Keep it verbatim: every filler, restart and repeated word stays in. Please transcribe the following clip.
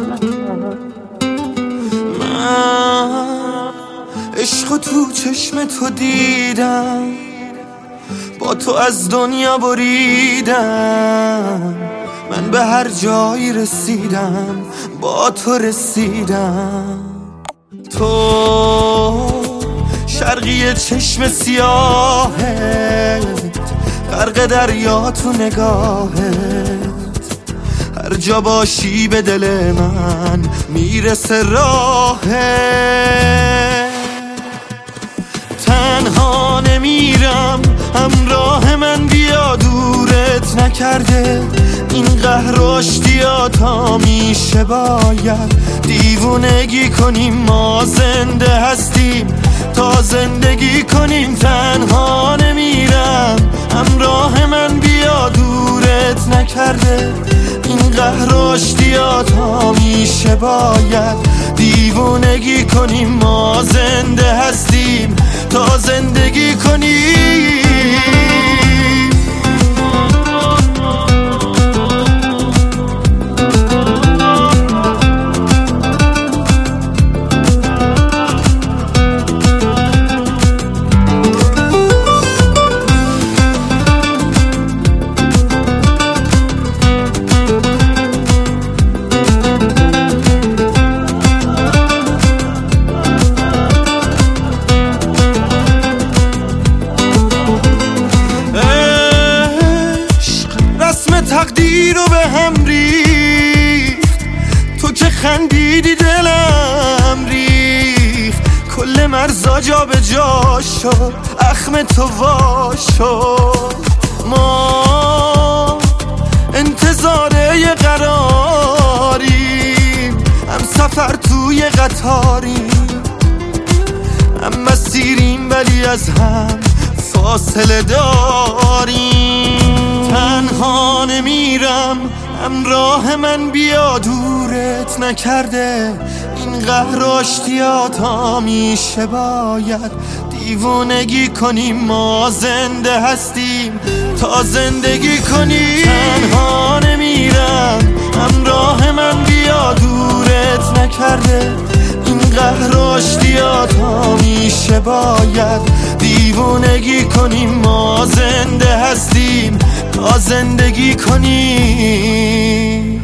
من عشق تو چشم تو دیدم، با تو از دنیا بریدم. من به هر جایی رسیدم، با تو رسیدم. تو شرقی چشم سیاهت، غرق دریا تو نگاهت. هر جا باشی به دل من میرسه راهت. تنها نمیرم، همراه من بیا، دورت نکرده این قهر و اشتیاط همیشه باید دیوونگی کنیم. ما زنده هستیم تا زندگی کنیم. تنها نمیرم، همراه من بیا، دورت نکرده این قهر و اشتیاط همیشه باید دیوونگی کنیم. ما زنده هستیم تا زندگی کنیم. تقدیر رو به هم ریخت، تو که خندیدی دلم ریخت. کل مرزا جا به جا شد، اخم تو وا شد. ما انتظار یه قراریم، هم سفر توی قطاریم، هم مسیریم ولی از هم فاصله داریم. تنها نمیرم، همراه من بیا، دورت نکرده این قهر و اشتیاط همیشه باید دیوونگی کنیم. ما زنده هستیم تا زندگی کنیم. تنها نمیرم، همراه من بیا، دورت نکرده این قهر و اشتیاط همیشه باید دیوونگی کنیم. ما زنده هستیم تا زندگی کنیم.